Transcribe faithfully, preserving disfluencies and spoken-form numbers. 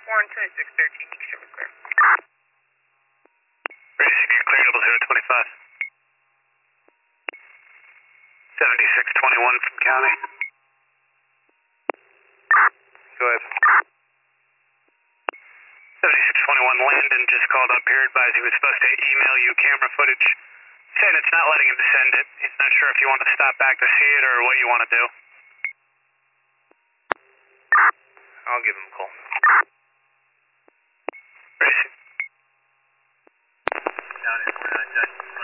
Warren twenty-six thirteen, extremely clear. Racing, you're clear, double zero twenty-five. seventy-six twenty-one from county. Go ahead. seventy-six twenty-one, Landon just called up here, advised he was supposed to email you camera footage, saying it's not letting him send it. He's not sure if you want to stop back to see it or what you want to do. I'll give him a call. Racing. County, four nine nine.